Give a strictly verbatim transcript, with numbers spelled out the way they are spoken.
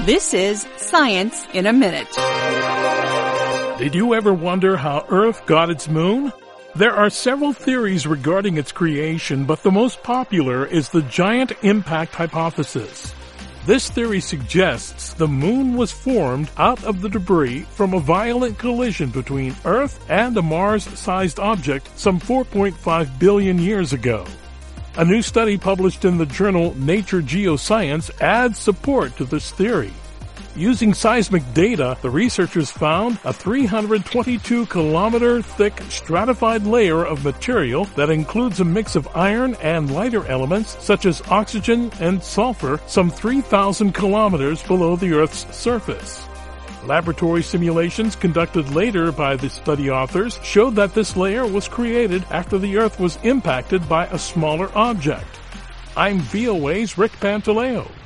This is Science in a Minute. Did you ever wonder how Earth got its moon? There are several theories regarding its creation, but the most popular is the giant impact hypothesis. This theory suggests the moon was formed out of the debris from a violent collision between Earth and a Mars-sized object some four point five billion years ago. A new study published in the journal Nature Geoscience adds support to this theory. Using seismic data, the researchers found a three hundred twenty-two kilometer thick stratified layer of material that includes a mix of iron and lighter elements such as oxygen and sulfur some three thousand kilometers below the Earth's surface. Laboratory simulations conducted later by the study authors showed that this layer was created after the Earth was impacted by a smaller object. I'm V O A's Rick Pantaleo.